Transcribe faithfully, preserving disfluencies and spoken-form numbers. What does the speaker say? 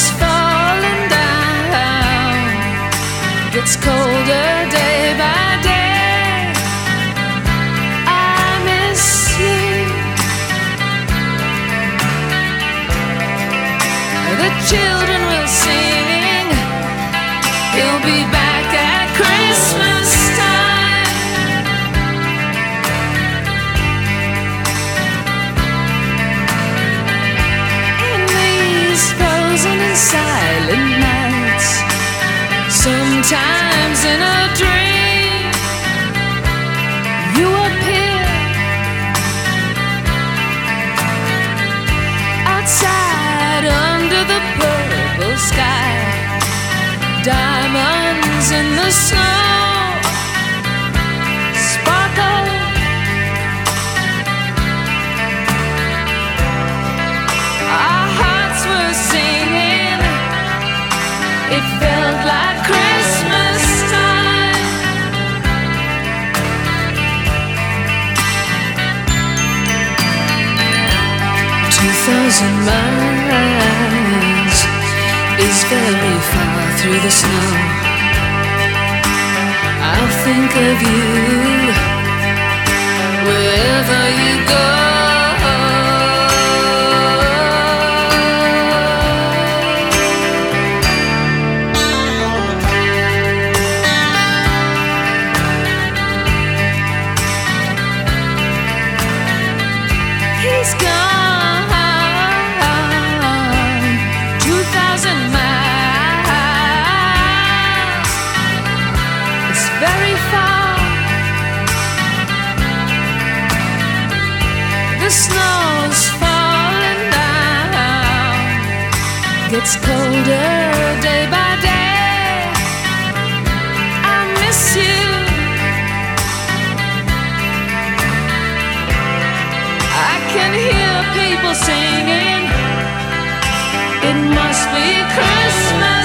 is falling down. Gets colder day by day. I miss you. The children will sing. He'll be back at Christmas time. In these frozen and silent nights, sometimes in a dream, you appear outside under the purple sky. Diamonds in the snow sparkle. Our hearts were singing. It felt like Christmas time. Two thousand miles is very far through the snow. I'll think of you wherever you go. He's gone two thousand miles. It's very far. The snow's falling down. Gets colder day by day. I miss you. I can hear people singing. It must be Christmas.